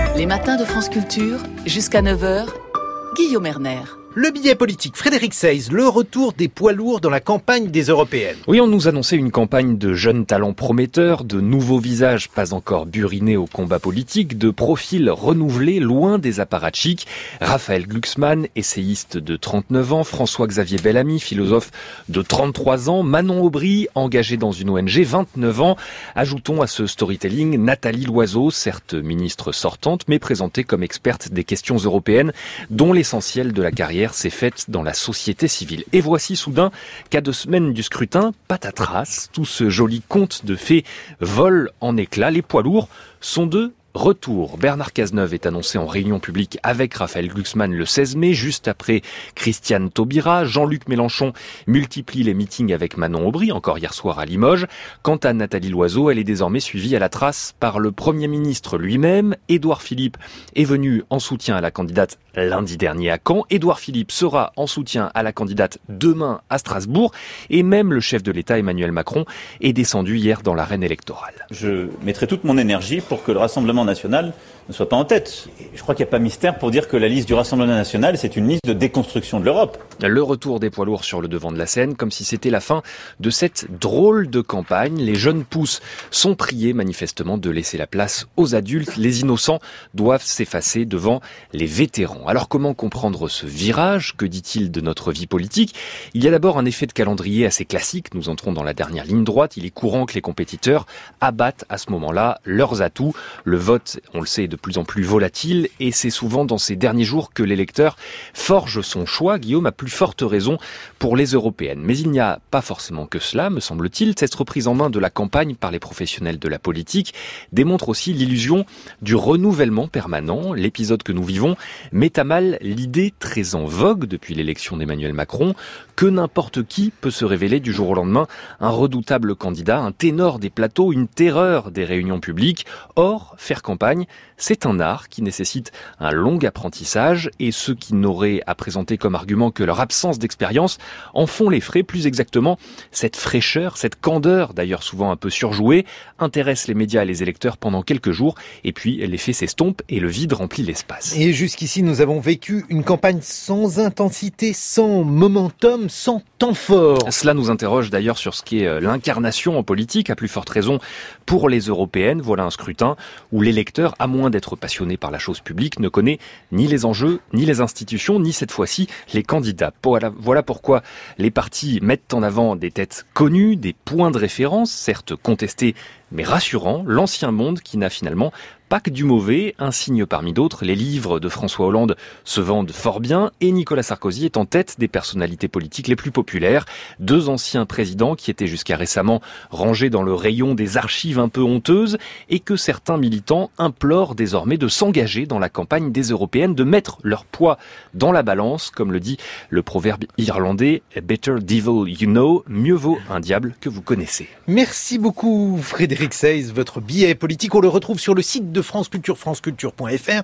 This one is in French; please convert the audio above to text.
Les matins de France Culture, jusqu'à 9h, Guillaume Erner. Le billet politique, Frédéric Seyss, le retour des poids lourds dans la campagne des européennes. Oui, on nous annonçait une campagne de jeunes talents prometteurs, de nouveaux visages pas encore burinés au combat politique, de profils renouvelés loin des apparatchiks. Raphaël Glucksmann, essayiste de 39 ans, François-Xavier Bellamy, philosophe de 33 ans, Manon Aubry, engagée dans une ONG, 29 ans. Ajoutons à ce storytelling Nathalie Loiseau, certes ministre sortante, mais présentée comme experte des questions européennes, dont l'essentiel de la carrière s'est faite dans la société civile. Et voici soudain qu'à 2 semaines du scrutin, patatras, tout ce joli conte de fées vole en éclats. Les poids lourds sont de retour. Bernard Cazeneuve est annoncé en réunion publique avec Raphaël Glucksmann le 16 mai, juste après Christiane Taubira. Jean-Luc Mélenchon multiplie les meetings avec Manon Aubry, encore hier soir à Limoges. Quant à Nathalie Loiseau, elle est désormais suivie à la trace par le Premier ministre lui-même. Édouard Philippe est venu en soutien à la candidate lundi dernier à Caen. Édouard Philippe sera en soutien à la candidate demain à Strasbourg. Et même le chef de l'État, Emmanuel Macron, est descendu hier dans l'arène électorale. Je mettrai toute mon énergie pour que le Rassemblement national ne soit pas en tête. Je crois qu'il n'y a pas mystère pour dire que la liste du Rassemblement national, c'est une liste de déconstruction de l'Europe. Le retour des poids lourds sur le devant de la scène, comme si c'était la fin de cette drôle de campagne. Les jeunes pousses sont priés manifestement de laisser la place aux adultes. Les innocents doivent s'effacer devant les vétérans. Alors comment comprendre ce virage ? Que dit-il de notre vie politique ? Il y a d'abord un effet de calendrier assez classique. Nous entrons dans la dernière ligne droite. Il est courant que les compétiteurs abattent à ce moment-là leurs atouts. Le vote, on le sait, est de plus en plus volatile et c'est souvent dans ces derniers jours que l'électeur forge son choix. Guillaume a plus forte raison pour les européennes. Mais il n'y a pas forcément que cela, me semble-t-il. Cette reprise en main de la campagne par les professionnels de la politique démontre aussi l'illusion du renouvellement permanent. L'épisode que nous vivons met à mal l'idée très en vogue depuis l'élection d'Emmanuel Macron que n'importe qui peut se révéler du jour au lendemain un redoutable candidat, un ténor des plateaux, une terreur des réunions publiques. Or, faire campagne, c'est un art qui nécessite un long apprentissage et ceux qui n'auraient à présenter comme argument que leur absence d'expérience en font les frais. Plus exactement, cette fraîcheur, cette candeur, d'ailleurs souvent un peu surjouée, intéresse les médias et les électeurs pendant quelques jours et puis l'effet s'estompe et le vide remplit l'espace. Et jusqu'ici, nous avons vécu une campagne sans intensité, sans momentum, sans temps fort. Cela nous interroge d'ailleurs sur ce qu'est l'incarnation en politique, à plus forte raison pour les européennes. Voilà un scrutin où l'électeur, à moins d'être passionné par la chose publique, ne connaît ni les enjeux, ni les institutions, ni cette fois-ci les candidats. Voilà pourquoi les partis mettent en avant des têtes connues, des points de référence, certes contestés, mais rassurants. L'ancien monde qui n'a finalement pas que du mauvais, un signe parmi d'autres. Les livres de François Hollande se vendent fort bien et Nicolas Sarkozy est en tête des personnalités politiques les plus populaires. 2 anciens présidents qui étaient jusqu'à récemment rangés dans le rayon des archives un peu honteuses et que certains militants implorent désormais de s'engager dans la campagne des européennes, de mettre leur poids dans la balance, comme le dit le proverbe irlandais « A better devil you know », mieux vaut un diable que vous connaissez. Merci beaucoup Frédéric Seyss. Votre billet politique, on le retrouve sur le site de France Culture, franceculture.fr